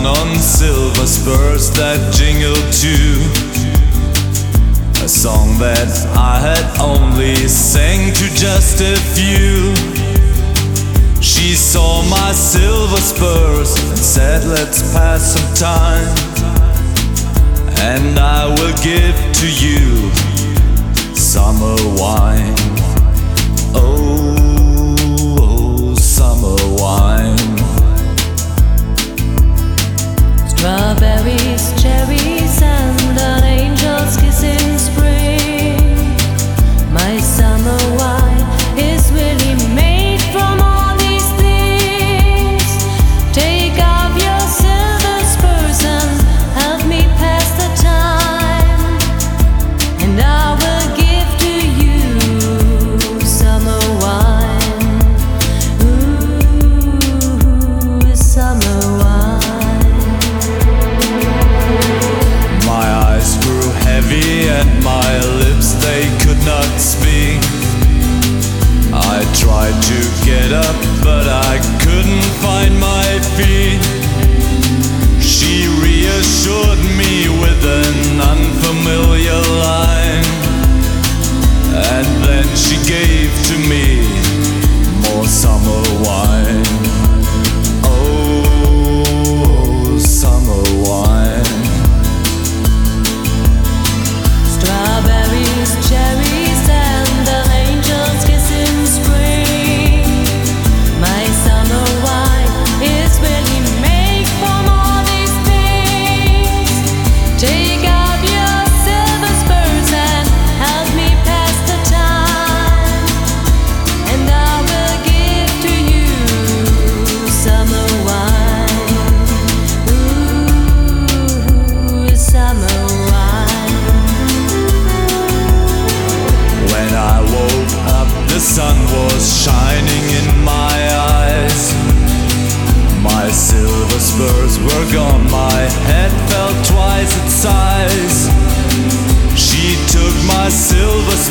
on silver spurs that jingle too. A song that I had only sang to just a few. She saw my silver spurs and said, let's pass some time, and I will give to you summer wine. Oh, summer wine. Strawberries, cherries, and an angel's kiss in spring. My summer wine is really made from all these things. Take off your silver spurs and help me pass the time, and I will give to you summer wine. Ooh, summer wine. My eyes grew heavy and my lips, they could not speak. I tried to get up, but I couldn't find my feet. She reassured me with an unfamiliar line, and then she gave to me more summer wine. Oh, summer wine. Strawberries, cherries, and an angel's kiss in spring. My summer wine is really made from all these things. Take off your silver spurs and help me pass the time, and I will give to you summer wine. Ooh, summer wine. When I woke up, the sun was shining in my eyes. My silver spurs were gone, my head felt twice its size. She took my silver